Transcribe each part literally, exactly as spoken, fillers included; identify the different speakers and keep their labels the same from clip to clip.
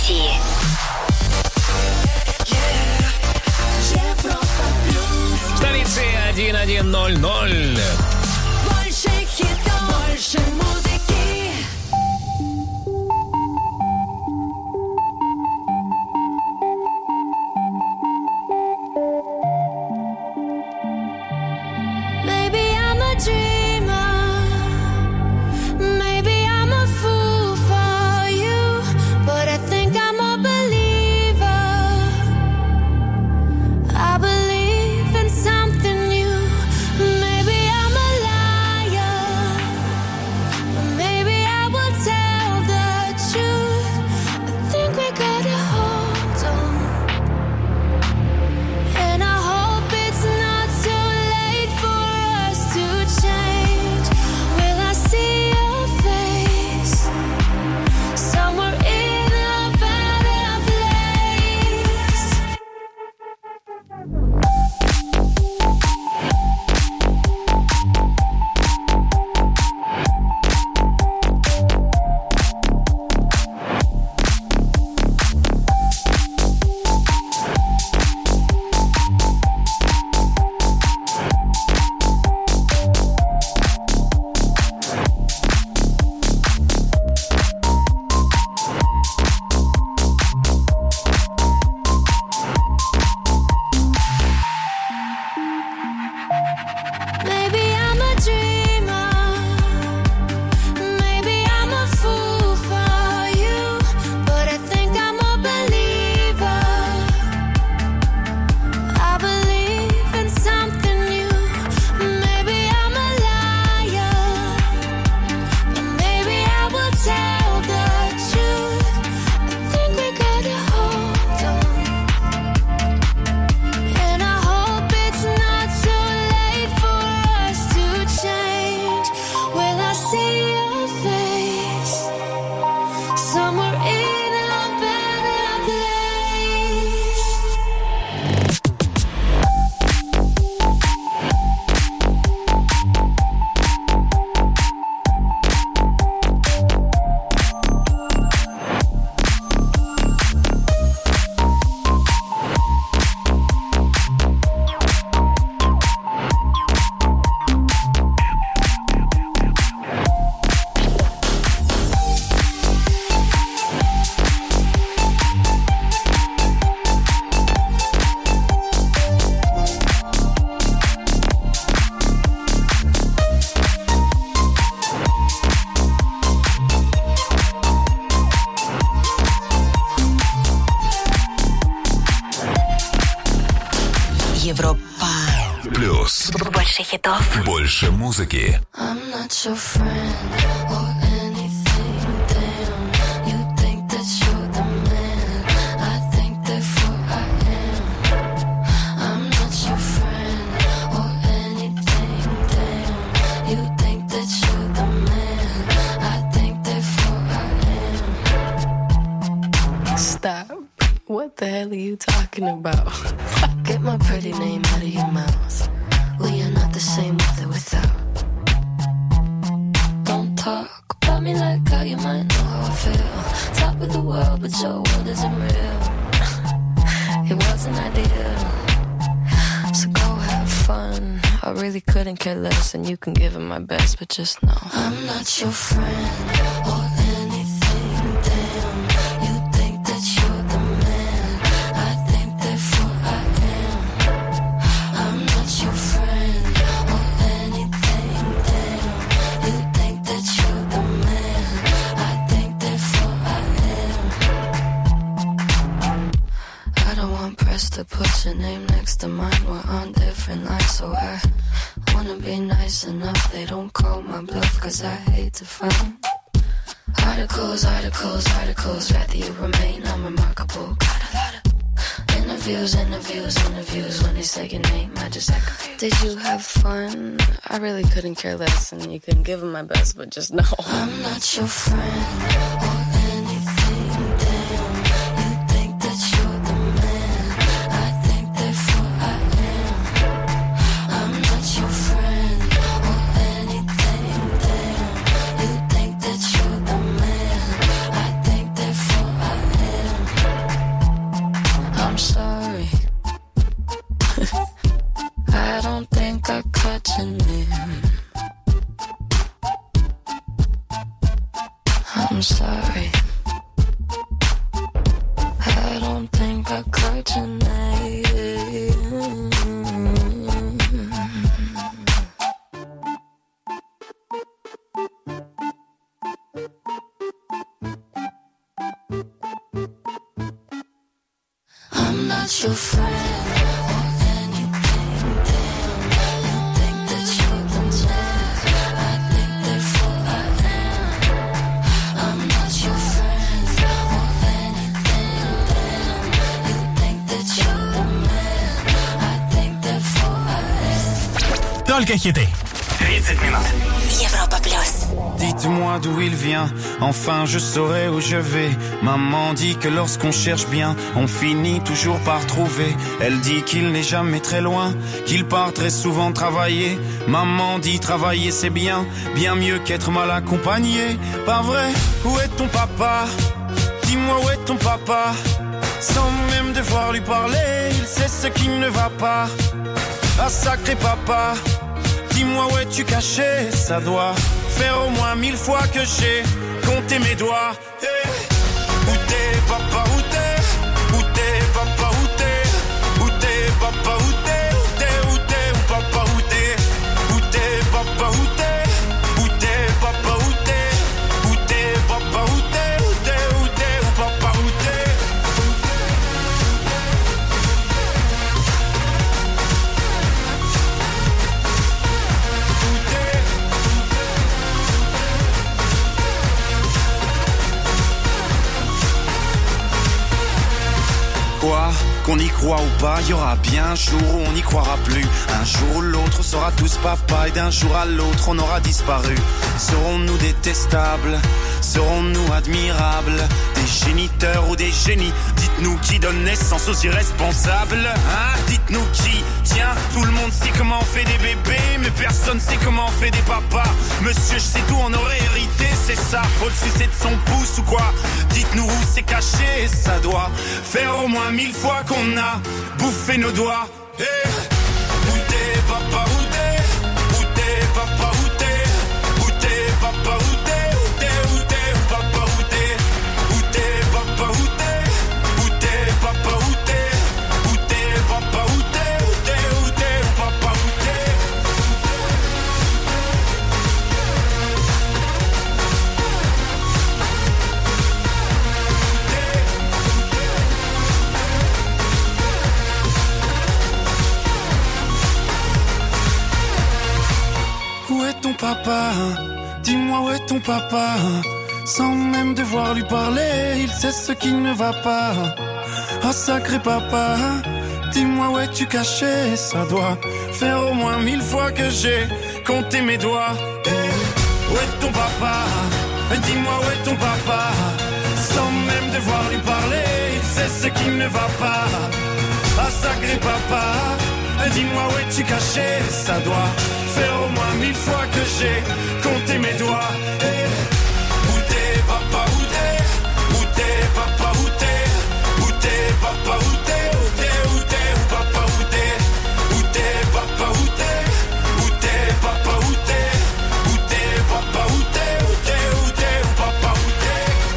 Speaker 1: сети.
Speaker 2: В столице один один ноль ноль.
Speaker 3: Больше хитов, больше музыки.
Speaker 4: Maybe I'm a dreamer. Maybe I'm a fool for you, but I think I'm a believer. I believe in something new. Maybe I'm a liar, but maybe I will tell the truth. I think we gotta hold on, and I hope it's not too late for us to change. Will I see your face somewhere in a better place? Maybe I'm a dreamer. Maybe I'm a fool for you, but I think I'm a believer. I believe in something new. Maybe I'm a liar, but maybe I will tell the truth. I think we gotta hold on, and I hope it's not too late for us to change. Will I see your face somewhere in a better place?
Speaker 1: Европа.
Speaker 5: Плюс.
Speaker 1: Больше хитов.
Speaker 5: Больше музыки.
Speaker 4: I'm not your friend or anything. Damn, you think that you're the man. I think therefore I am. I'm not your friend or anything. Damn, you think that you're the man. I think therefore I am. Stop. What the hell are you talking about? Get my pretty name out of your mouth. We are not the same with or without. Don't talk about me like how you might know how I feel. Top of the world, but your world isn't real. It wasn't ideal. So go have fun. I really couldn't care less, and you can give it my best, but just know I'm not your friend or anything. Damn, you think that you're the man. I think therefore I am. I'm not your friend or anything. Damn, you think that you're the man. I think therefore I am. I don't want press to put your name next to mine. We're on different lines, so I wanna be nice enough. They don't call my bluff, cause I hate to find articles, articles, articles. Rather you remain unremarkable. Got a lot of interviews, interviews, interviews. When they say your name, I just act confused. Did you have fun? I really couldn't care less, and you couldn't give it my best, but just know I'm not your friend or anything. Damn, you think that you're the man. I think therefore I am. I'm not your friend or anything. Damn, you think that you're the man. I think therefore I am. think I cried tonight. I'm not your friend.
Speaker 2: Только хиты. тридцать минут.
Speaker 1: Европа плюс.
Speaker 6: Dites-moi d'où il vient, enfin je saurai où je vais. Maman dit que lorsqu'on cherche bien, on finit toujours par trouver. Elle dit qu'il n'est jamais très loin, qu'il part très souvent travailler. Maman dit travailler c'est bien, bien mieux qu'être mal accompagné. Pas vrai? Où est ton papa? Dis-moi où est ton papa? Sans même devoir lui parler, il sait ce qui ne va pas. Ah sacré papa, dis-moi où es-tu caché? Ça doit faire au moins mille fois que j'ai compté mes doigts. Hey. Où t'es papa, où t'es? Où t'es papa, où t'es? Où t'es papa, où t'es? Où t'es, où t'es, où papa, où t'es? Où t'es papa, où t'es? Où t'es papa, où t'es? Où t'es papa, où t'es? Où t'es, où t'es, où papa, où t'es? Quoi? Qu'on y croit ou pas, y aura bien un jour où on n'y croira plus. Un jour ou l'autre, on sera tous papa et d'un jour à l'autre, on aura disparu. Serons-nous détestables? Serons-nous admirables? Des géniteurs ou des génies? Dites-nous qui donne naissance aux irresponsables? Hein? Dites-nous qui? Tiens, tout le monde sait comment on fait des bébés, mais personne sait comment on fait des papas. Monsieur, je sais tout, on aurait hérité, c'est ça. Faut le sucer de son pouce ou quoi? Dites-nous où c'est caché, ça doit faire au moins mille fois qu'on a bouffé nos doigts. Hey. Où t'es papa, où t'es? Où t'es papa, où t'es? Où t'es papa, où t'es? Où t'es, où t'es, où papa, où t'es? Où t'es papa, où t'es? Où t'es papa, où t'es? Où t'es papa, où t'es? Où t'es, où t'es, où papa, où t'es? Où est ton papa? Dis-moi où est ton papa? Sans même devoir lui parler, il sait ce qui ne va pas. Oh sacré papa, dis-moi où es-tu caché? Ça doit faire au moins mille fois que j'ai compté mes doigts. Hey. Où est ton papa? Dis-moi où est ton papa? Sans même devoir lui parler, il sait ce qui ne va pas. Ah sacré papa, dis-moi où es-tu caché? Ça doit faire au moins mille fois que j'ai compté mes doigts. Hey. Où t'es papa, où t'es? Où t'es papa, où t'es? Où t'es papa, où t'es? Où t'es, où t'es, où papa, où t'es? Où t'es papa, où t'es? Où t'es papa, où t'es? Où t'es papa, où t'es? Où t'es, où t'es, où papa, où t'es?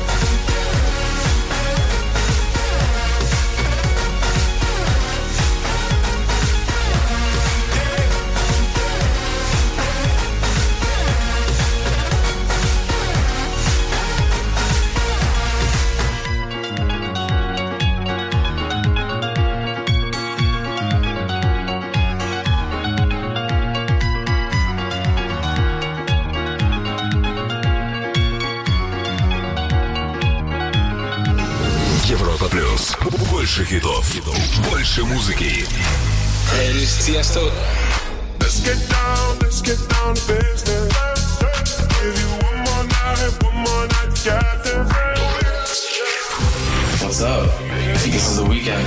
Speaker 5: Европа плюс. Больше хитов, больше музыки.
Speaker 7: Hey, this is Tiesto.
Speaker 8: Let's get down, let's get down to business. Give you one more night, one more night, got this.
Speaker 7: What's up? I think this is the weekend.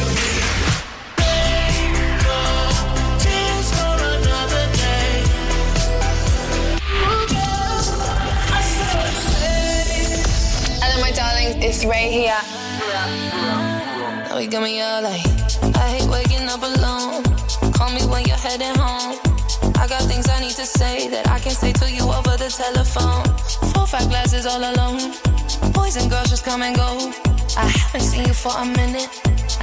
Speaker 9: Hello, my darling, it's Ray here. Now you got me all like, I hate waking up alone. Call me when you're heading home. I got things I need to say that I can't say to you over the telephone. Four, five glasses all alone. Boys and girls just come and go. I haven't seen you for a minute.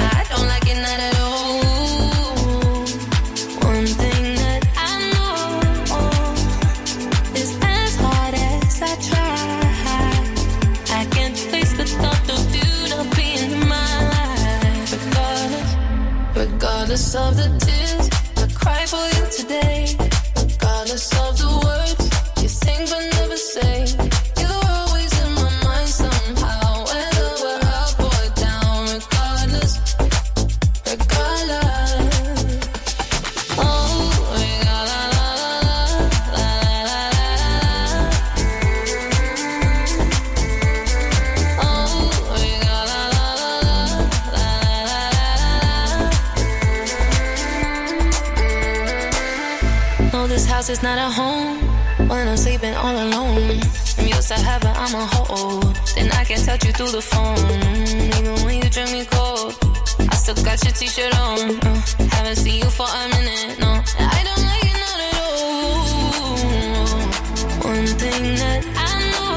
Speaker 9: liking that at all. One thing that I know is as hard as I try, I can't face the thought of you not being in my life. Regardless, regardless of the tears I cry for you today, regardless of the words you sing but never say, you're always in my mind somehow, whether we're up or down. Regardless, regardless. Oh, regardless, la la la la la. Oh, regardless, la la la la. No, this house is not a home when I'm sleeping all alone. I'm used to heaven, I'm a hold. Then I can touch you through the phone. Even when you drink me cold, I still got your t-shirt on. uh, Haven't seen you for a minute, no, and I don't like it not at all. One thing that I know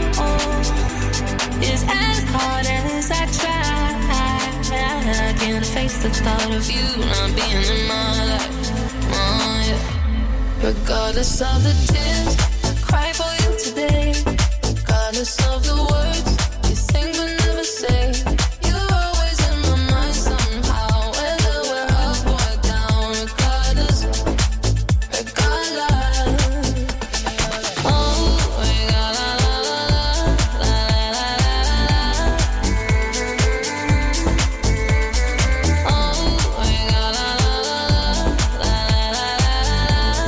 Speaker 9: is as hard as I try, I can't face the thought of you not being in my life. Oh, yeah. Regardless of the tears I cry for you today, regardless of the words you sing but never say, you're always in my mind somehow, whether we're up or down. Regardless, regardless. Oh, regardless, la la la la. Oh, regardless, la la la la.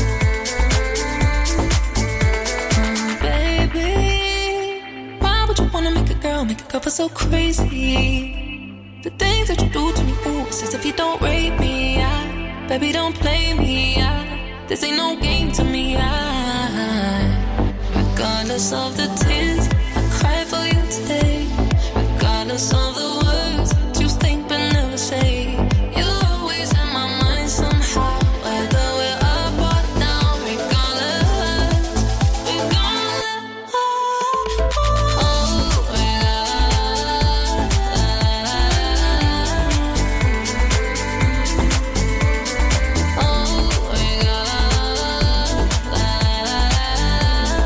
Speaker 9: Baby, why would you wanna make a girl, make a girl feel so crazy? The things that you do to me, ooh, it's as if you don't rate me. I, baby, don't play me. I, this ain't no game to me. I, regardless of the tears I cry for you today, regardless of the words you think but never say, you're always in my mind somehow, whether we're up or down. Regardless, regardless. Oh, regardless, la la la la. Oh, regardless, la la la la.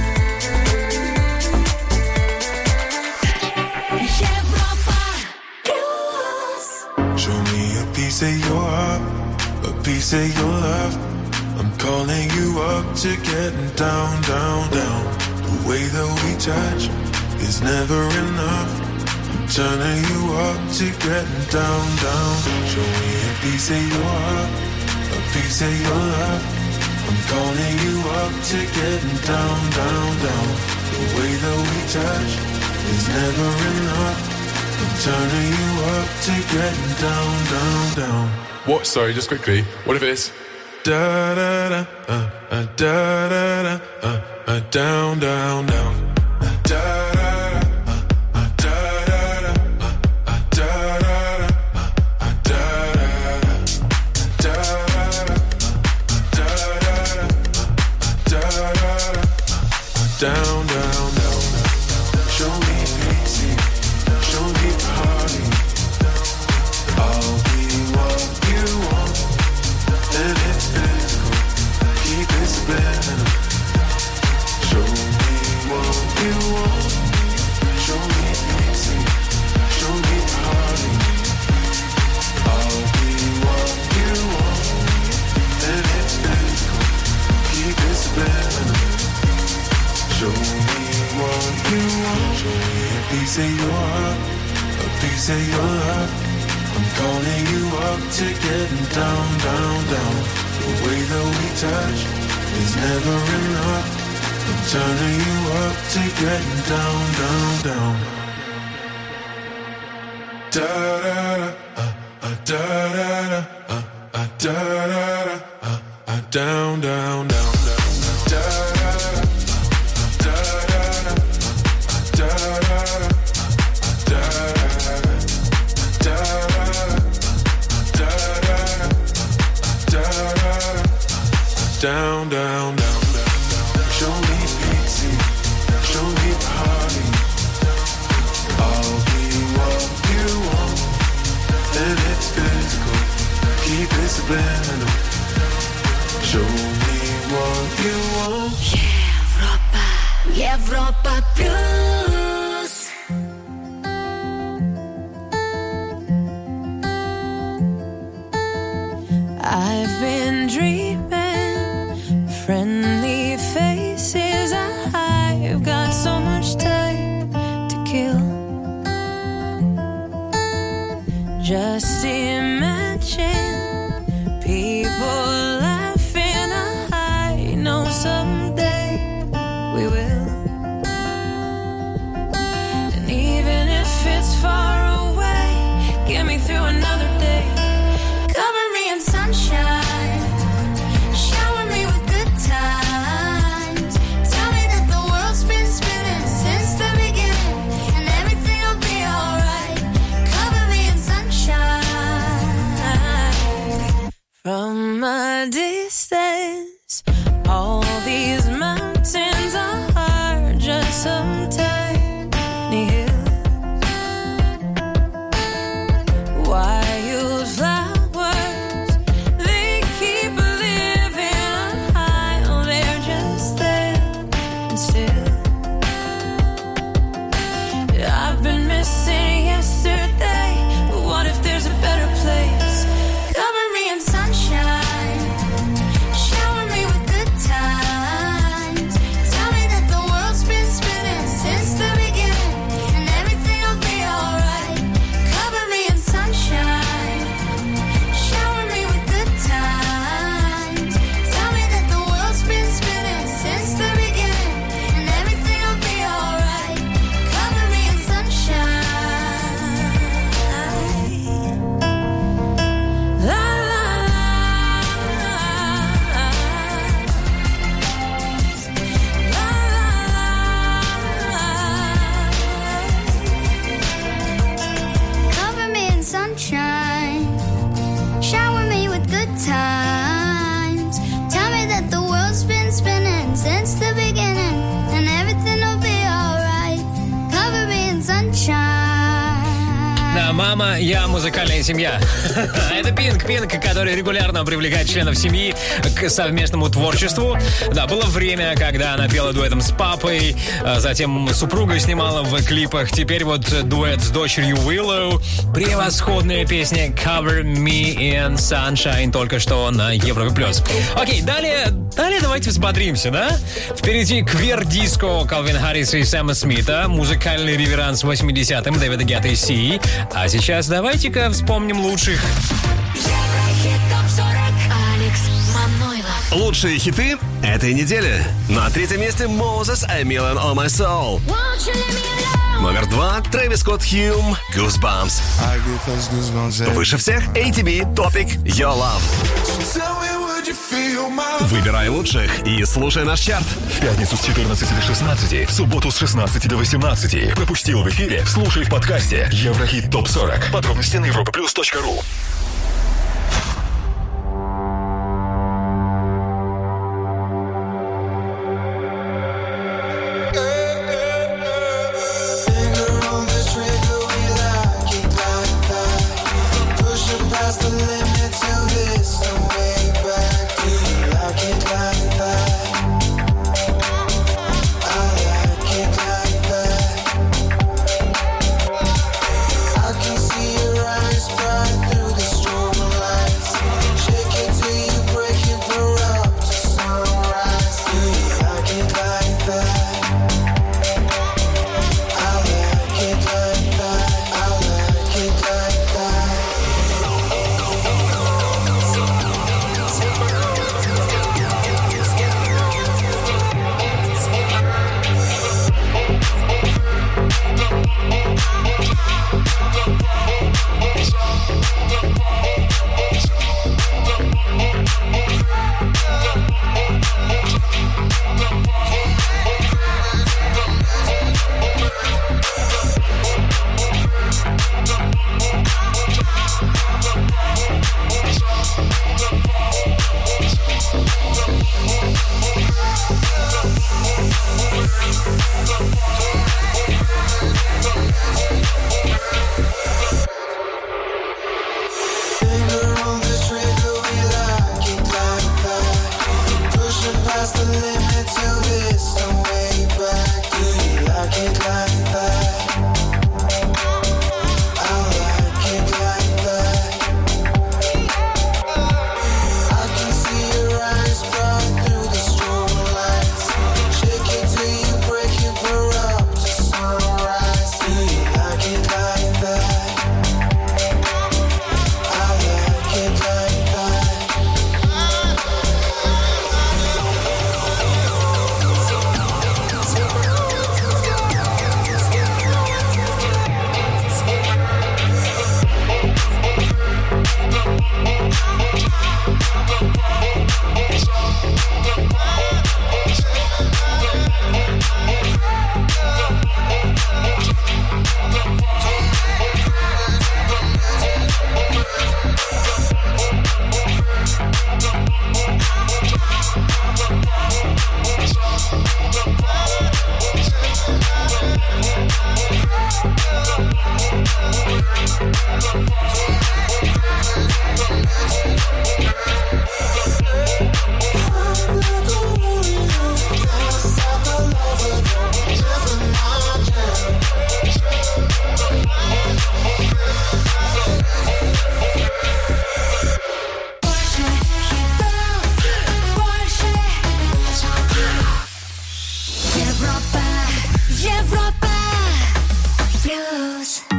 Speaker 3: Европа плюс.
Speaker 8: Show me a piece of your heart, a piece of your love. I'm calling you up to getting down, down, down. The way that we touch is never enough. I'm turning you up to getting down, down. Show me a piece of your heart, a piece of your love. I'm calling you up to getting down, down, down. The way that we touch is never enough. I'm turning you up to getting down, down, down.
Speaker 10: What? Sorry, just quickly. What if it's
Speaker 8: Da da da, uh, uh, da da da, uh, uh, down, down, down. Uh, da da da, uh, uh, da da da, uh, uh, da da da, uh, uh, da da da, da da da, uh, da da da, uh, da da da, uh, down, down, down. Show me easy, show me party. I'll be what you want, and it's physical. Keep it spinning. Show me what you want. Show me easy, show me party. I'll be what you want, and it's physical. Keep it spinning. Show me what you want. Show me a piece of your heart, a piece of your love. I'm calling you up to getting down, down, down. The way that we touch is never enough. I'm turning you up to getting down, down, down. Da da da, uh, uh, da da da, uh, uh, da da da, uh, uh, down, down, down, down. Da da da, uh, da da da, uh, da da da, uh, da da da, da da da, da da da, da da da, down, down, down. Show me easy, show me party. I'll be what you want, and it's physical. Keep it subliminal. Show me what you want.
Speaker 3: Европа, Европа плюс.
Speaker 11: I've been dreaming, friendly faces. I've got so much time to kill. Just imagine people laughing. I know someday we will. And even if it's far away, get me through another day. Cover me in sunshine, shower me with good times. Tell me that the world's been spinning since the beginning, and everything will be alright. Cover me in sunshine. From a distance, all these mountains are just some tiny hills. Wildflowers, they keep living high. They're just there and still. I've been missing yesterday, but what if there's a better place? Cover me in sunshine, shower me with good times. Tell me that the world's been spinning since the beginning, and everything will be alright. Cover me in sunshine, shower me with good times. Tell me that the world's been spinning since the beginning, and everything will be alright. Cover me in sunshine. La la la, la la la.
Speaker 3: Cover me in sunshine, shower me with good times. Tell me that the world's been spinning since the beginning, and everything will be alright. Cover me in sunshine.
Speaker 2: Да, мама, я музыкальная семья. Это Пинк, Пинк, который регулярно привлекает членов семьи к совместному творчеству. Да, было время, когда она пела дуэтом с папой, а затем супруга снимала в клипах. Теперь вот дуэт с дочерью Willow. Превосходная песня Cover Me in Sunshine только что на Европе плюс. Окей, далее, далее давайте взбодримся, да? Впереди квир-диско Калвин Харриса и Сэма Смита, музыкальный реверанс восьмидесятым Дэвида Гетта и Си. А сейчас давайте-ка вспомним лучших.
Speaker 3: Еврохит топ сорок.
Speaker 1: Алекс Манойлов.
Speaker 12: Лучшие хиты этой недели. На третьем месте Moses A Million on My Soul.
Speaker 3: Won't you let me alone?
Speaker 12: Номер два Трэвис Скотт Hume Goosebumps.
Speaker 8: I get those goosebumps every
Speaker 12: Выше всех эй ти би Topic Your Love.
Speaker 8: Tell me, would you feel my
Speaker 12: Выбирай лучших и слушай наш чарт.
Speaker 5: В пятницу с четырнадцати до шестнадцати, в субботу с шестнадцати до восемнадцати. Пропустил в эфире? Слушай в подкасте Еврохит топ сорок. Подробности на европа плюс точка ру.
Speaker 8: I can see your eyes bright through the
Speaker 13: Sky's the limit to this, no way back. Do you like it like that? I like it like that. I can see your eyes bright through the strobe lights. Shake it till you break it, we're up to sunrise. Do you like it like that? I like it like that.
Speaker 11: Европа, Европа плюс.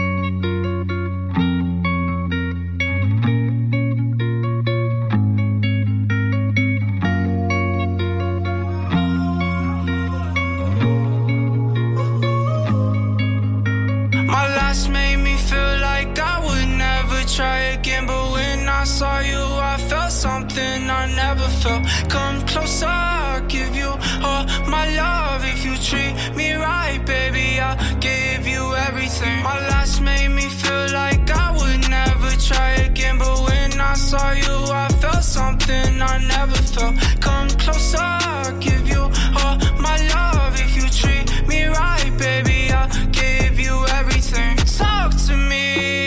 Speaker 13: My last made me feel like I would never try again, but when I saw you, I felt something I never felt. Come closer, I'll give you all my love. If you treat me right, baby, I'll give you everything. My last made me feel like I would never try again, but when I saw you, I felt something I never felt. Come closer, I'll give you all my love. If you treat me right, baby, I'll give you everything. Talk to me,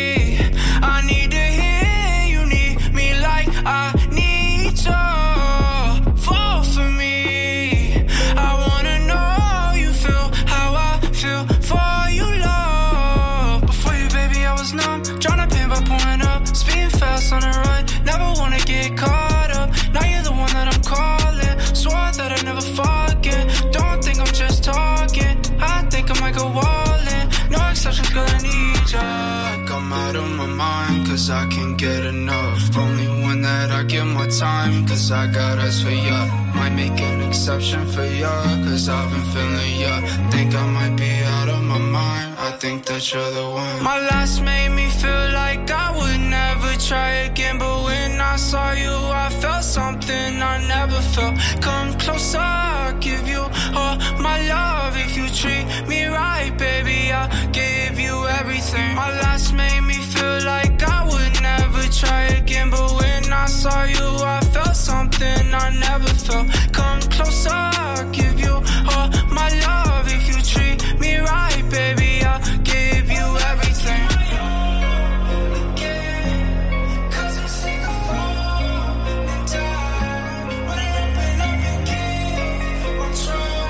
Speaker 13: I need to hear you need me like I need you. Fall for me, I wanna know you feel how I feel for you, love. Before you, baby, I was numb, trying to pin by pulling up, speeding fast on the run, never wanna get caught up. Now you're the one that I'm calling, swore that I'd never forget. Don't think I'm just talking, I think I might go all in. No exceptions, girl, I need ya. Like I'm out of my mind, cause I can't get enough. Only one that I give my time, cause I got eyes for ya. Might make an exception for ya, cause I've been feeling ya. Think I might be out of my mind, I think that you're the one. My last made me feel like I would never try again, but when I saw you, I felt something I never felt. Come closer, I'll give you all my love. If you treat me right, baby, I'll give you everything. My last made me feel like I would never try again, but when I saw you, I felt something I never felt. Come closer, I'll give you all my love. If you treat me right, baby, I'll give you everything. Cause I'm sick of falling down. When I open up and give my trust.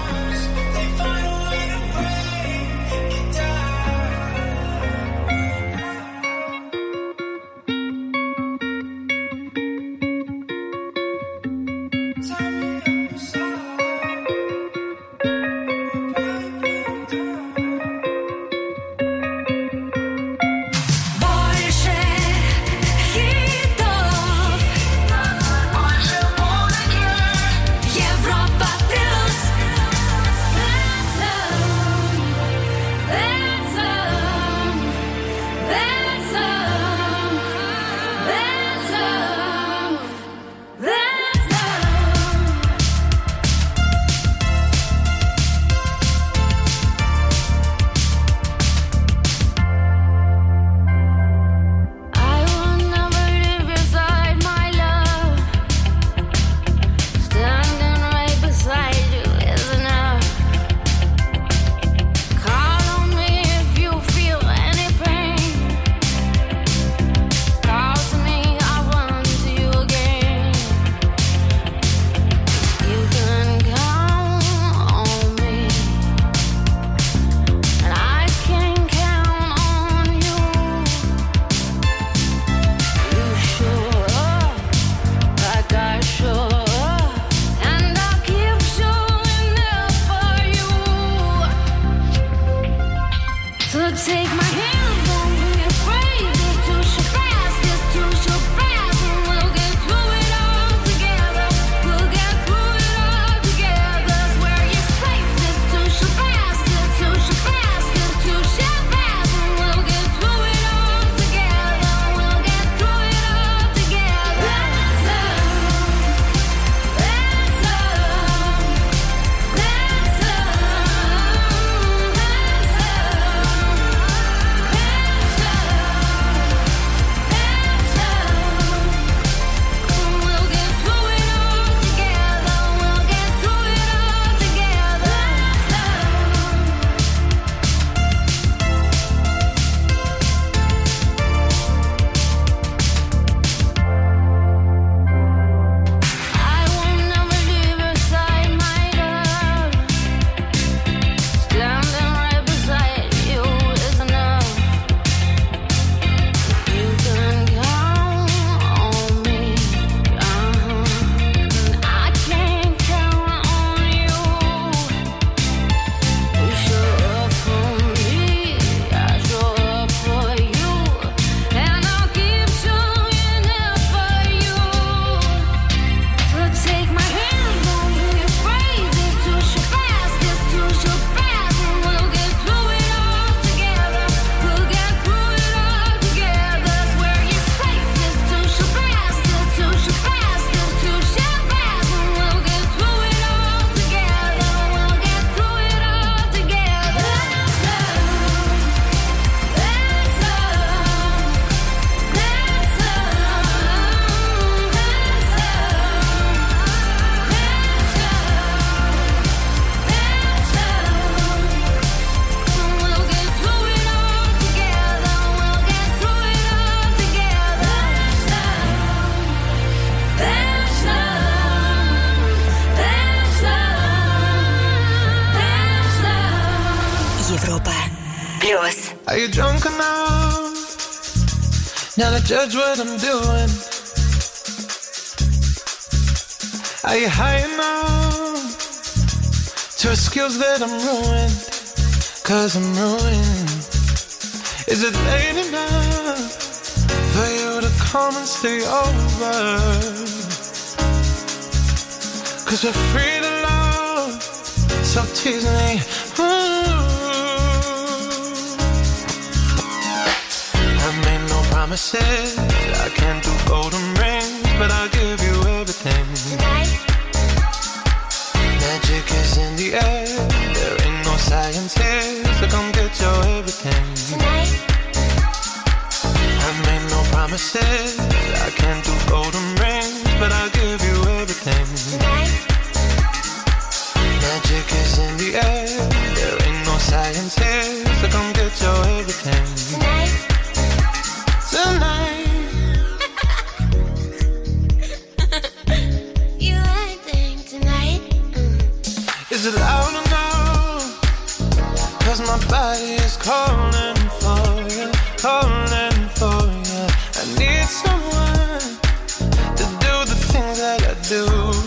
Speaker 14: you drunk enough now to judge what I'm doing? Are you high enough to excuse that I'm ruined? Cause I'm ruined. Is it late enough for you to come and stay over? Cause we're free to love, so tease me. Ooh. I made no promises, I can't do golden rings, but I'll give you everything. Tonight. Magic is in the air, there ain't no science here, so come get your everything. Tonight. I made no promises, I can't do golden rings, but I'll give you everything. Tonight. Magic is in the air, there ain't no science here, so come get your everything. Tonight. Tonight.
Speaker 3: You acting tonight? Mm.
Speaker 14: Is it loud enough? Cause my body is calling for you, calling for you. I need someone to do the things that I do.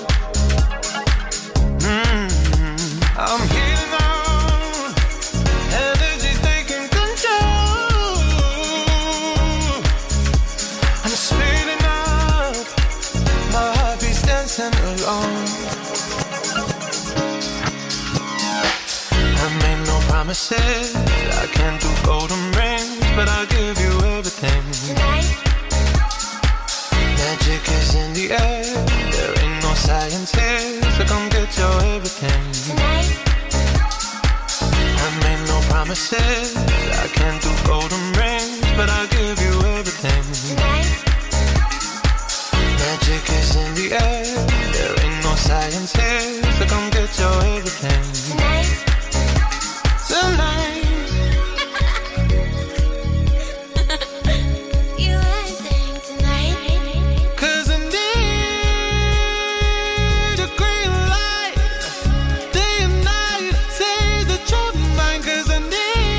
Speaker 14: Mm-hmm. I'm healing on, energy's taking control. I'm speeding up, my heart beats dancing alone. I made no promises, I can't do golden rings, but I'll give you everything. Tonight. Magic is in the air, there ain't no science here, so come get your everything. Tonight. I made no promises, I can't do golden rings, but I'll give you everything. Tonight. Magic is in the air, there ain't no science here, so come get your everything. Tonight. Tonight.
Speaker 3: You acting tonight?
Speaker 14: Cause I need a green light, day and night, say that you're mine. Cause I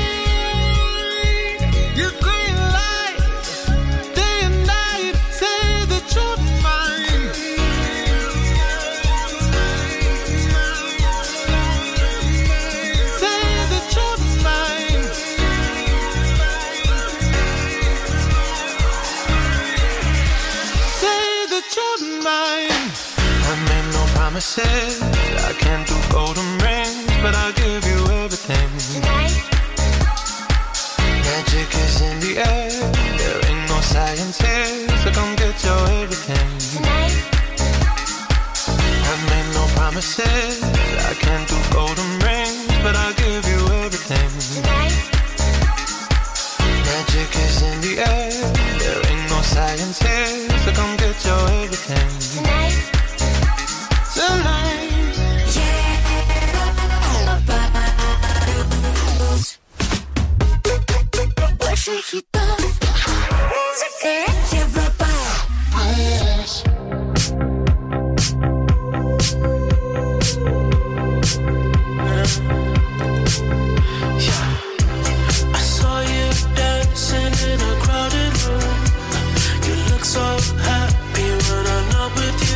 Speaker 14: need your green light, day and night, say that you're mine. Say that you're mine. Say that you're mine. I made no promises, I can't do golden rings, but I'll give you everything.
Speaker 3: Tonight.
Speaker 14: Magic is in the air, there ain't no science here, so come get your everything.
Speaker 3: Tonight.
Speaker 14: I made no promises, I can't do golden rings, but I'll give you everything.
Speaker 3: Tonight.
Speaker 14: Magic is in the air, there ain't no science here, so come get your everything.
Speaker 3: Tonight.
Speaker 14: Tonight.
Speaker 3: Больше хитов, музыка Европа.
Speaker 13: I saw you dancing in a crowded room. You look so happy when I'm not with you.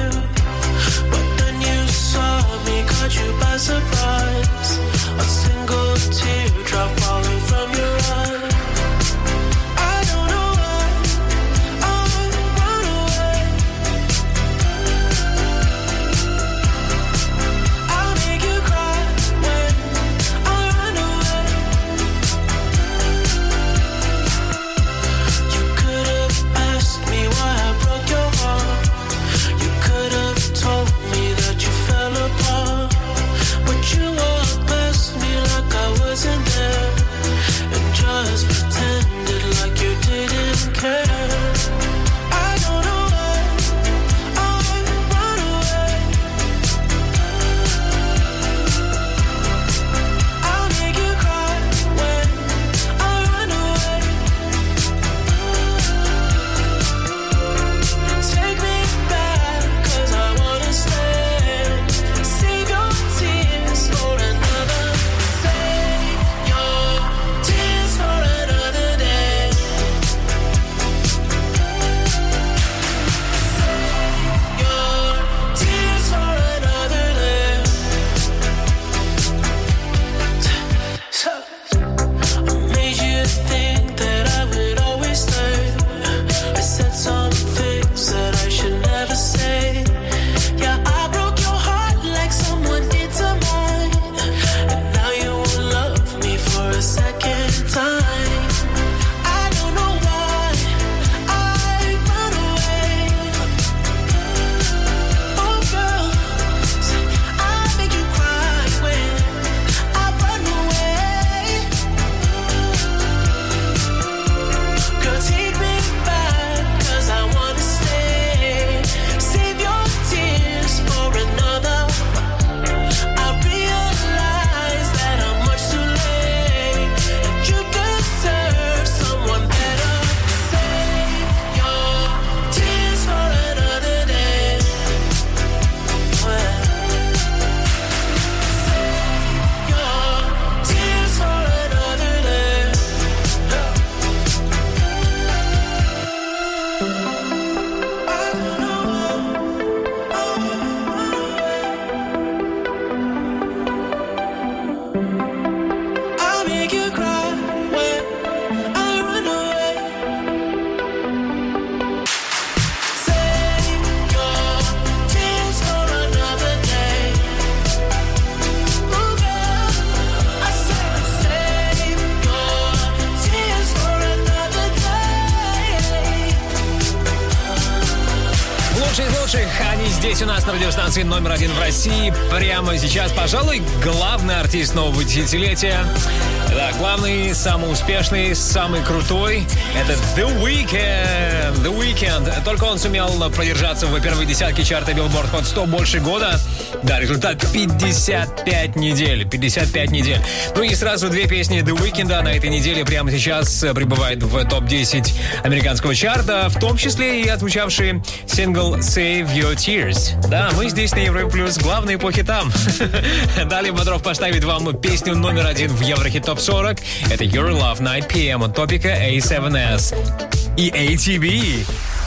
Speaker 2: хороших. Они здесь у нас на радиостанции номер один в России. Прямо сейчас, пожалуй, главный артист нового десятилетия. Да, главный, самый успешный, самый крутой — это The Weeknd. The Weeknd. Только он сумел продержаться в первой десятке чарта Billboard Hot сто больше года. Да, результат пятьдесят пять недель. пятьдесят пять недель. Ну и сразу две песни The Weeknd на этой неделе прямо сейчас прибывают в топ десять американского чарта, в том числе и отзвучавший сингл Save Your Tears. Да, мы здесь на Европе Плюс, главные по хитам. Далее Бодров поставит вам песню номер один в Еврохит топ сорок. Это Your Love Night пи эм от топика эй севен эс и эй ти би.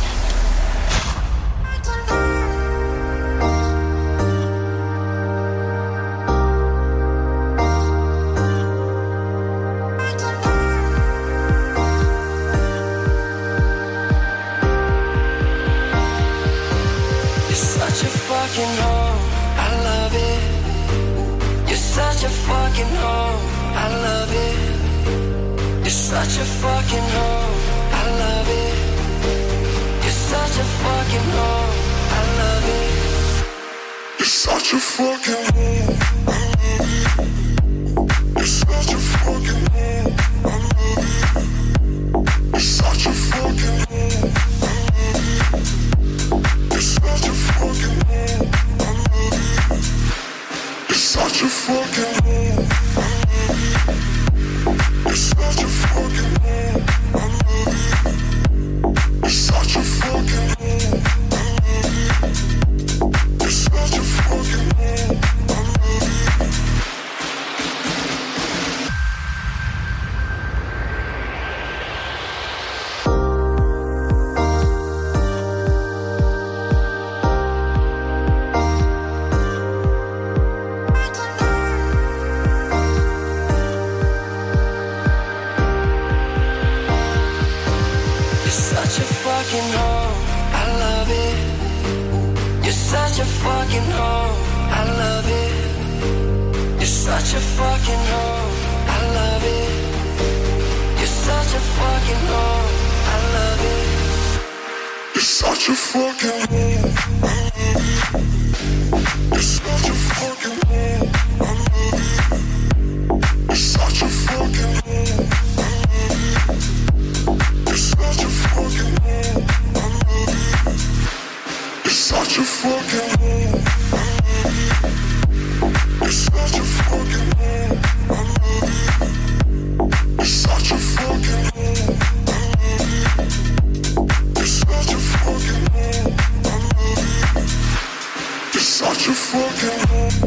Speaker 13: Such a fucking hoe, I love it. You're such a fucking hoe, I love it. You're such a fucking hoe, I love it. You're such a fucking hoe, I love it. You're such a fucking hoe, I love it. You're such a fucking hoe, I love it. You're such a fucking hoe, I love it. You're such a fucking hoe, I love it. You're such a fucking hoe, I love it. You're such a fucking hoe, I love it. Such a fucking hoe, I love it. You're such a fucking hoe, I love it. You're such a fucking hoe, I love it. You're such a fucking hoe, I love it. You're such a fucking hoe, I love it. You're such a fucking hoe, I love it. You're such a fucking hoe, I love it. You're such a fucking hoe, I love it. You're such a fucking hoe, I love it. You're such a fucking hoe, I love it. You're such a fucking hoe, I love it. You're such a fucking hoe,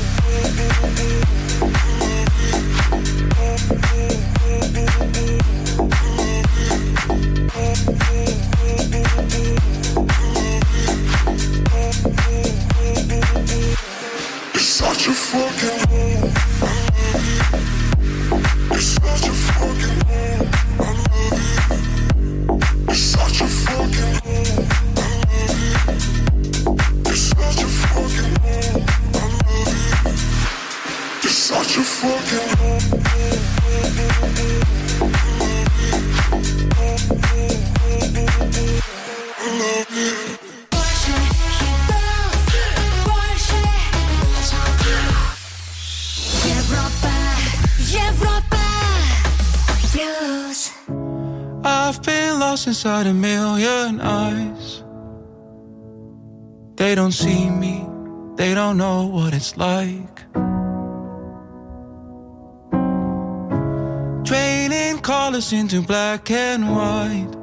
Speaker 13: such a fucking hoe, I love it. You're such a fucking hoe, I love it. You're such a fucking hoe, I love it. You're such a fucking hoe, I love it. You're such a fucking hoe, I love it.
Speaker 14: I've been lost inside a million eyes. They don't see me, they don't know what it's like. Draining colors into black and white.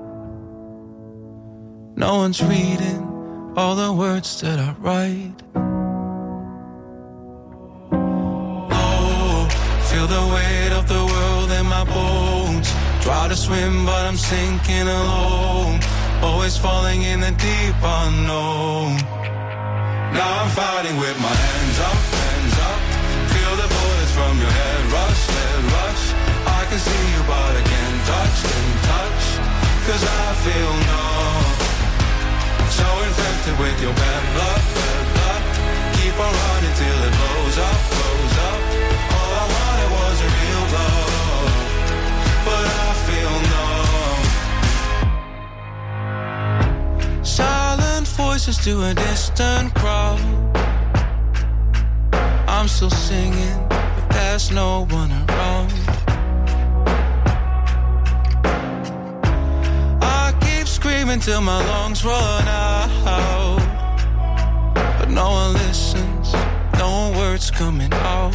Speaker 14: No one's reading all the words that I write. Oh, feel the weight of the world in my bones. Try to swim, but I'm sinking alone. Always falling in the deep unknown. Now I'm fighting with my hands up, hands up. Feel the bullets from your head rush, head rush. I can see you, but I can't touch, can't touch. Cause I feel numb. So infected with your bad blood, bad blood. Keep on running till it blows up, blows up. All I wanted was a real love, but I feel numb. Silent voice voices to a distant crowd. I'm still singing, but there's no one around. I keep screaming till my lungs run out, but no one listens, no words coming out.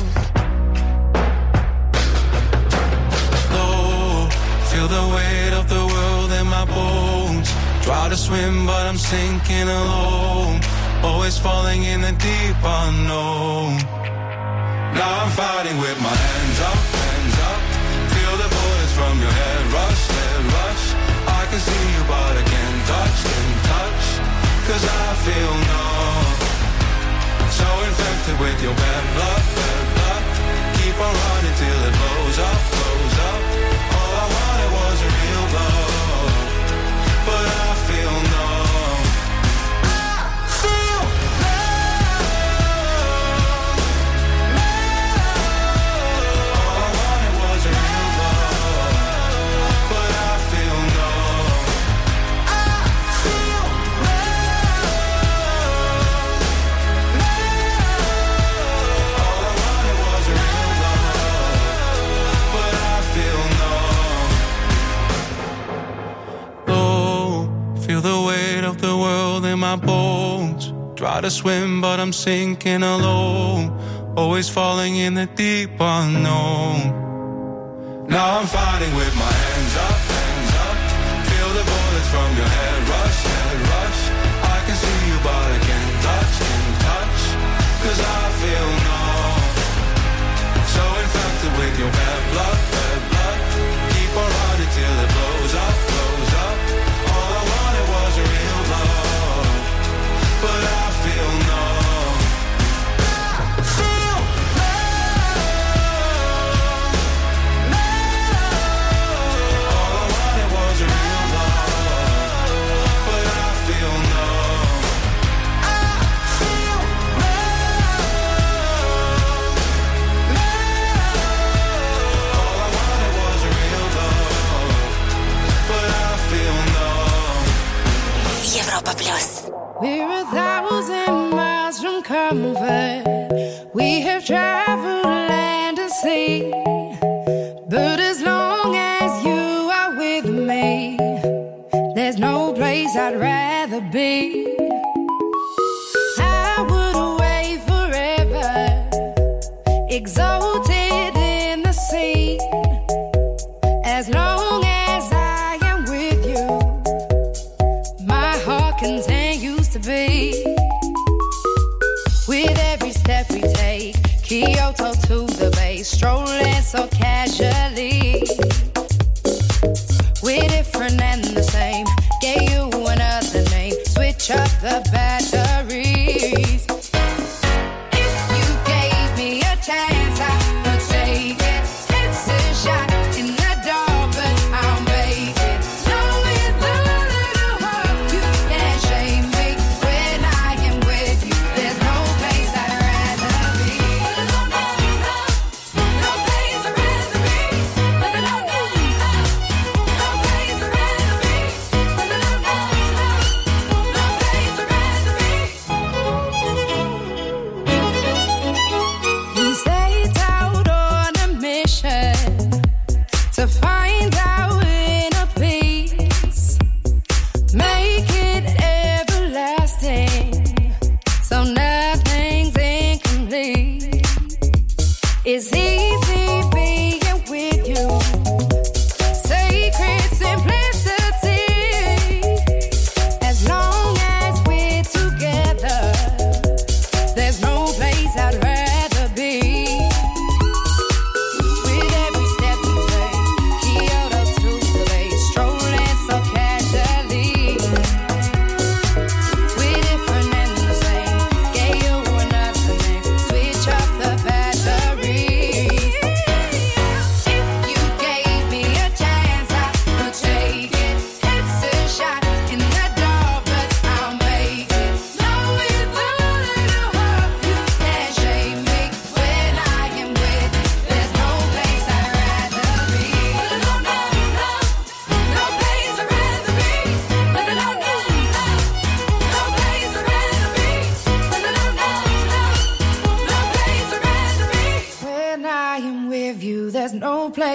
Speaker 14: Low, feel the weight of the world in my bones. Try to swim, but I'm sinking alone. Always falling in the deep unknown. Now I'm fighting with my hands up, hands up. Feel the bullets from your head rush, head rush. I can see you, but I can't touch, can't touch. Cause I feel numb. So infected with your bad blood, bad blood. Keep on running till it blows up, blows up. All I wanted was a real love, but I feel numb. I feel numb. All I wanted was a real love, but I feel numb. I feel numb. All I wanted was a real love, but I feel numb. Oh, feel the weight of the world in my bones. Try to swim, but I'm sinking alone. Always falling in the deep unknown. Now I'm fighting with my hands up, hands up. Feel the bullets from your head rush, head rush. I can see you, but I can't touch, can't touch. Cause I feel numb. So infected with your bad blood, bad blood. Keep on running till it blows up, blows up. All I wanted was a real love, but I feel numb. I feel numb. All I wanted was a real love, but I feel numb. I feel numb. All I wanted was a real love, but I feel numb.
Speaker 1: Европа плюс.
Speaker 11: We're a thousand miles from comfort. We have traveled land and sea. But as long as you are with me, there's no place I'd rather be. I would away forever, exalted in the sea. As long as I am with you, my heart continues to beat. With every step we take, Kyoto to the bay, strolling so casually. We're different and the same, gave you another name, switch up the batteries. If you gave me a chance, I would take it. It's a shot in the dark, but I'll make it. Knowing the little heart, you can't shame me. When I am with you, there's no place I'd rather be. No, no, no, no place I'd rather be. No, no, no, no, no place I'd rather be. No, no, no, no, no place I'd rather be.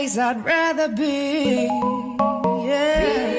Speaker 11: place I'd rather be. Yeah.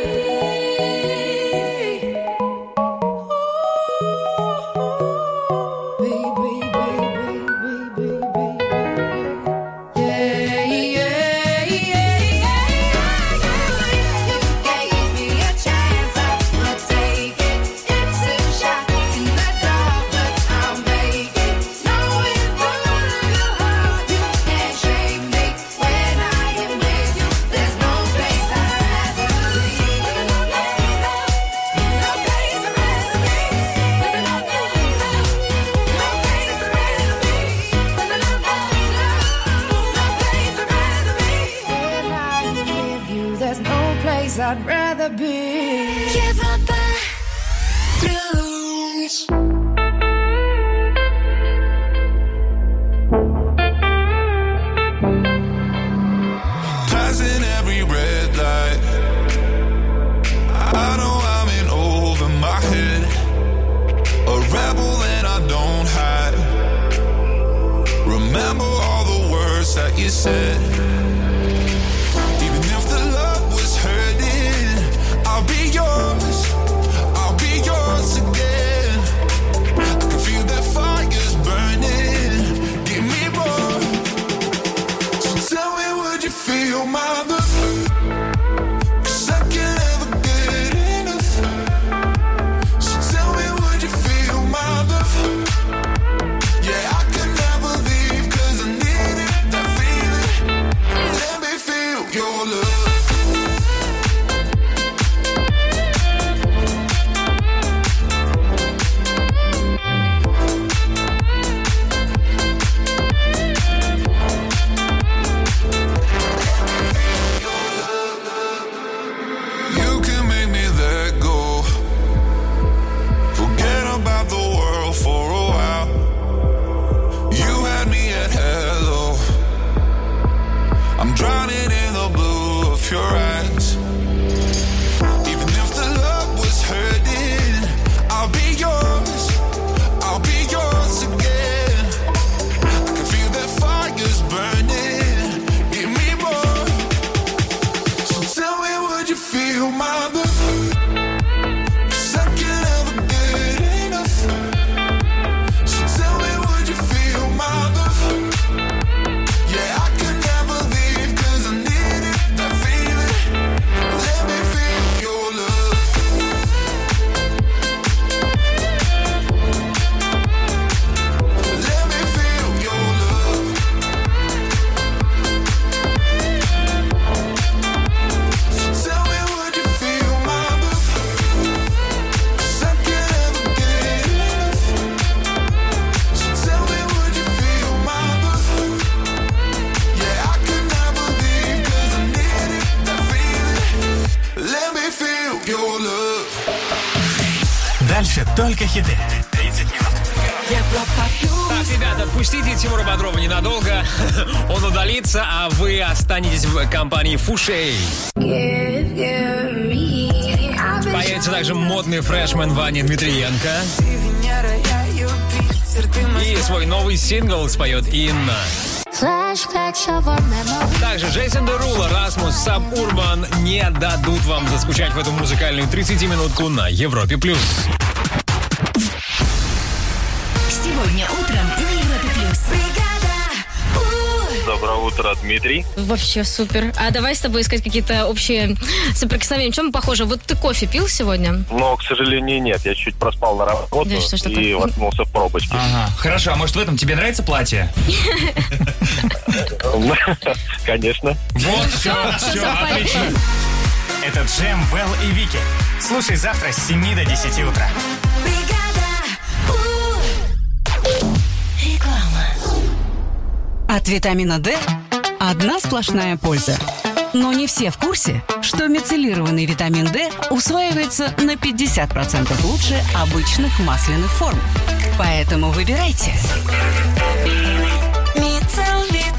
Speaker 11: I'd rather be. Европа плюс.
Speaker 8: Passing every red light, I know I'm in over my head. A rebel and I don't hide. Remember all the words that you said. I'll be yours, I'll be yours again. I can feel that fire's burning. Give me more. So tell me, would you feel my love? 'Cause I can't ever get enough. So tell me, would you feel my love? Yeah, I can never leave 'cause I need it, that feeling. Let me feel your love. Your eyes. Even if the love was hurting, I'll be yours, I'll be yours again. I can feel that fire's burning. Give me more. So tell me, would you feel my love? 'Cause I can't ever get enough. So tell me, would you feel my love? Yeah, I can never leave 'cause I need it, that feeling. Let me feel your love. Let me feel your love. So tell me, would you feel my love? 'Cause I can't ever get enough. So tell me, would you feel my love? Yeah, I can never leave 'cause I need it, that feeling. Let me feel your love.
Speaker 15: Дальше только хиты. тридцать минут.
Speaker 2: Так, ребята, отпустите Тимура Бодрова ненадолго. Он удалится, а вы останетесь в компании Фушей. Появится также модный фрешмен Ваня Дмитриенко. И свой новый сингл споет Инна. Также Джейсон Деруло, Расмус, Сабурбан не дадут вам заскучать в эту музыкальную тридцатиминутку на Европе+. плюс.
Speaker 1: Сегодня утром на Европе+.
Speaker 16: Доброе утро, Дмитрий.
Speaker 17: Вообще супер. А давай с тобой искать какие-то общие соприкосновения. В чем мы похожи? Вот ты кофе пил сегодня?
Speaker 16: Но, к сожалению, нет. Я чуть проспал на работу
Speaker 17: да, что ж
Speaker 16: и
Speaker 17: такое?
Speaker 16: воткнулся в пробочки.
Speaker 15: Ага. Хорошо, а может в этом тебе нравится платье?
Speaker 16: Конечно.
Speaker 15: Вот, все, все, отлично. Это Джем, Вэл и Вики. Слушай завтра с семи до десяти утра.
Speaker 18: От витамина D одна сплошная польза. Но не все в курсе, что мицеллированный витамин D усваивается на пятьдесят процентов лучше обычных масляных форм. Поэтому выбирайте. Мицеллит.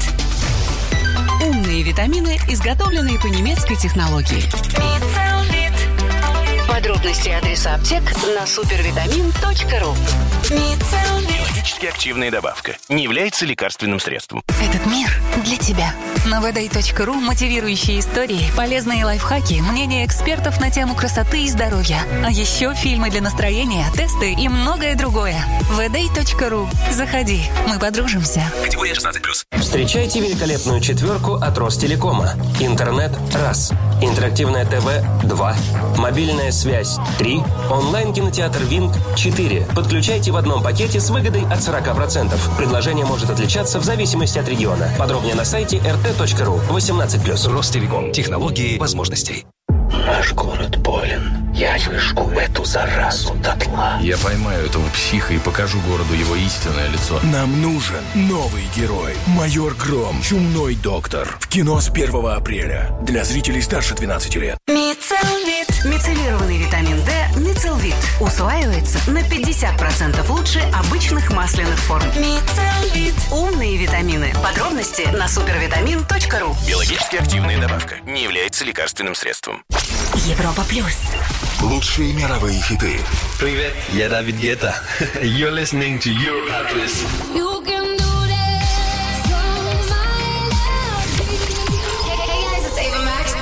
Speaker 18: Умные витамины, изготовленные по немецкой технологии. Мицеллит. Под Подробности и адреса аптек на супервитамин точка ру.
Speaker 12: Биологически активная добавка. Не является лекарственным средством.
Speaker 19: Этот мир для тебя. На вэ дэй точка ру мотивирующие истории, полезные лайфхаки, мнения экспертов на тему красоты и здоровья. А еще фильмы для настроения, тесты и многое другое. вэ дэй точка ру. Заходи, мы подружимся.
Speaker 12: Категория шестнадцать плюс.
Speaker 20: Встречайте великолепную четверку от Ростелекома. Интернет – раз. Интерактивное ТВ – два. Мобильная связь – три. Онлайн-кинотеатр Винг – четыре. Подключайте в одном пакете с выгодой от сорок процентов. Предложение может отличаться в зависимости от региона. Подробнее на сайте эр тэ точка ру. восемнадцать плюс.
Speaker 12: Ростелеком. Технологии возможностей.
Speaker 21: Наш город болен. Я выжгу эту заразу дотла.
Speaker 22: Я поймаю этого психа и покажу городу его истинное лицо.
Speaker 23: Нам нужен новый герой. Майор Гром. Чумной доктор. В кино с первого апреля. Для зрителей старше двенадцати лет.
Speaker 18: Мицелвит. Мицеллированный витамин D Мицелвит. Усваивается на пятьдесят процентов лучше обычных масляных форм. Мицелвит. Умные витамины. Подробности на супервитамин точка ру.
Speaker 12: Биологически активная добавка. Не является лекарственным средством.
Speaker 1: Европа плюс.
Speaker 5: Лучшие мировые хиты.
Speaker 24: Привет, я Давид Гетта. You're listening to Europe Plus.
Speaker 11: You can do this on my love. Hey guys, it's Ava Max.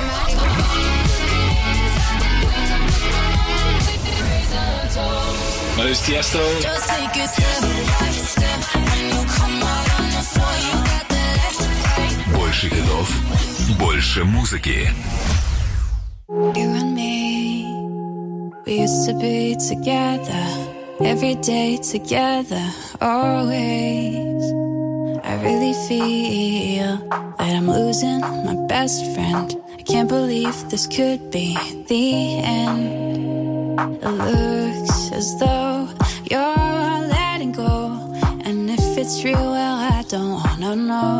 Speaker 10: My name's Tiesto.
Speaker 11: Just take it step by step. When you come out on the floor, you got the left.
Speaker 5: Больше хитов, больше музыки.
Speaker 4: You and me, we used to be together, every day together, always. I really feel that I'm losing my best friend. I can't believe this could be the end. It looks as though you're letting go, and if it's real, well, I don't wanna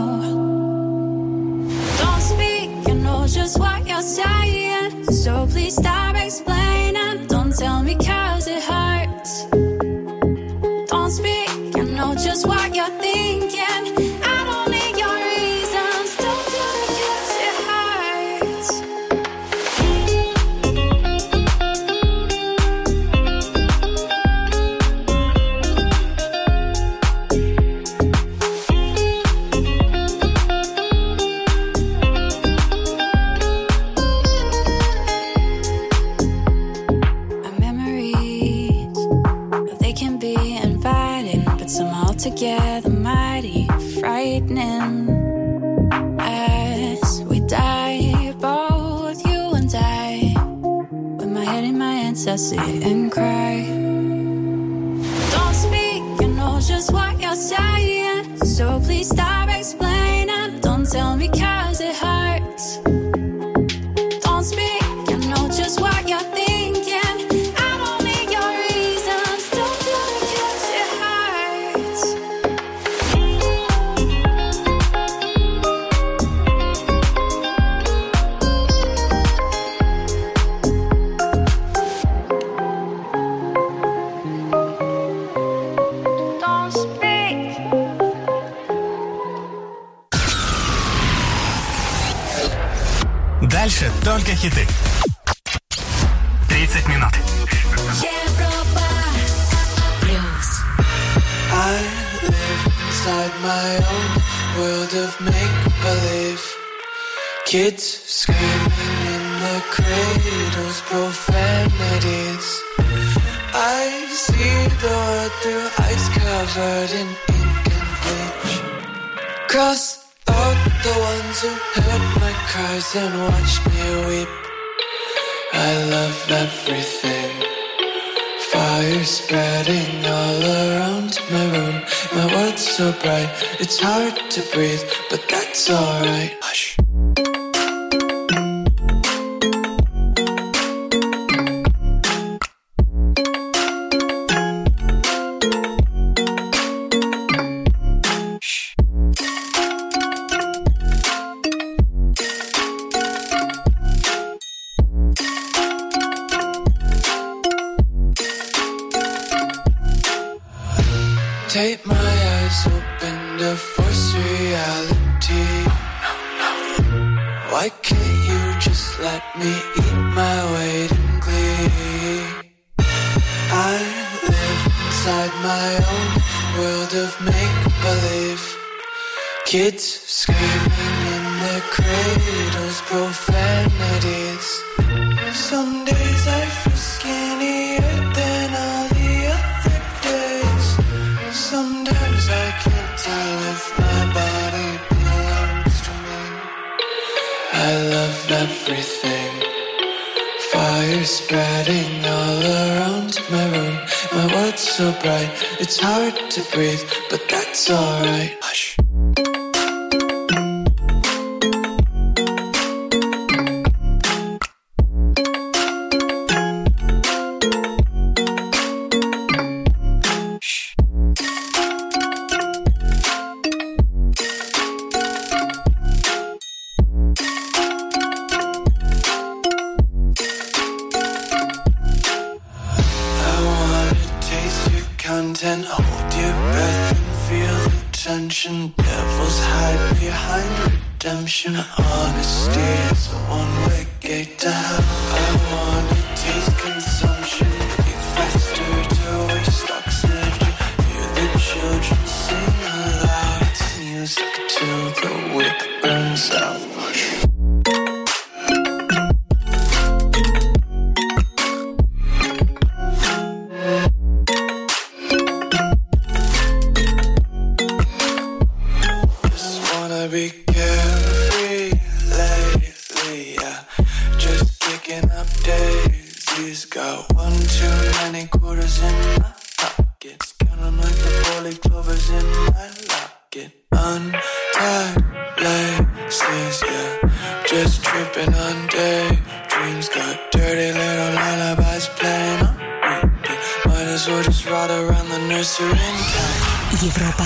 Speaker 4: know. Don't speak, you know just what you're saying, so please stop explaining. Don't tell me 'cause it hurts. Don't speak, you know just what you're thinking. I don't need your reasons. Don't do it 'cause it hurts. Together mighty frightening as we die, both you and I, with my head in my hands I sit and cry. Don't speak, you know just what you're saying, so please stop explaining. Don't tell me 'cause it hurts. Don't speak, you know just what you're thinking. I don't need your reasons. Don't do it 'cause it hurts.
Speaker 15: Дальше только хиты. тридцать минут.
Speaker 11: Европа плюс.
Speaker 14: I live inside my own world of make-believe. Kids screaming in the cradles, profanities. I see the world through ice covered in ink and bleach. Cross out the ones who heard my cries and watched me weep. I love everything. Fire spreading all around my room. My world's so bright, it's hard to breathe, but that's alright. Hush. Take my eyes open to force reality. Why can't you just let me eat my weight in glee? inside my own world of make-believe. Kids screaming in their cradles, profanities. Some days I feel skinnier than all the other days. Sometimes I can't tell if my body belongs to me. I love everything. Fire spreading all around my room. My world's so bright, it's hard to breathe, but that's alright. Hush. And hold your breath and feel the tension. Devils hide behind redemption. Honesty is a one-way gate to hell. I wanna taste consumption. Breathe faster to waste oxygen. Hear the children sing aloud. It's music till the wick burns out. Be carefree lately, yeah. Just kicking up daisies. Got one too many quarters in my pockets. Counting like the four-leaf clovers in my locket. Untied laces, yeah. Just tripping on daydreams. Got dirty little lullabies playing on repeat. Might as well just ride around the nursery in time.
Speaker 1: Европа.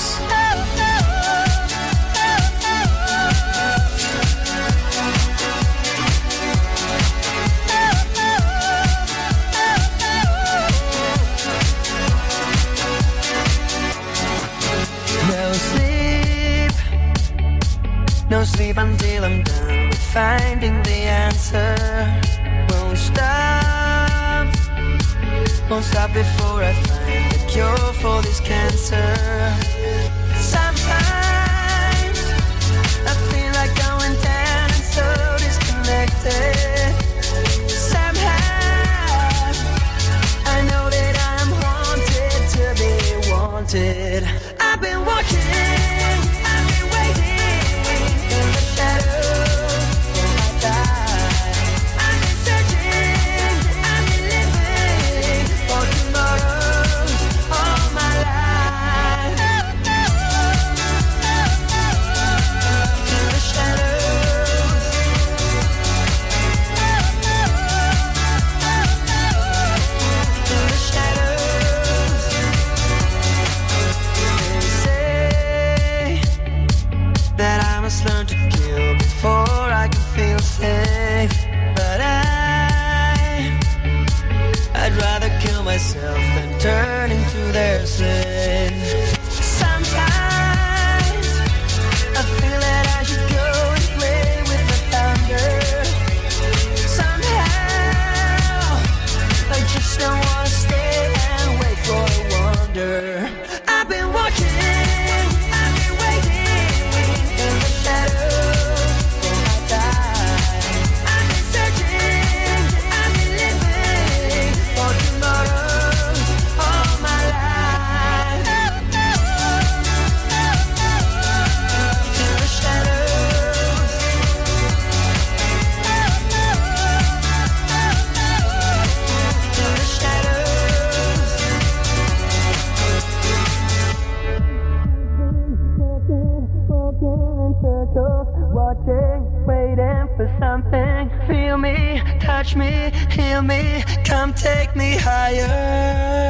Speaker 3: No sleep until I'm done with finding the answer. Won't stop, won't stop before I find the cure for this cancer. Sometimes I feel like going down and so disconnected. Somehow I know that I'm haunted to be wanted. I've been watching, I've been waiting. Learn to kill before I can feel safe. But I, I'd rather kill myself than turn into their slave. Sometimes I feel that I should go and play with the thunder. Somehow I just don't want to stay and wait for a wonder. I've been watching. Watching, waiting for something. Feel me, touch me, heal me. Come take me higher.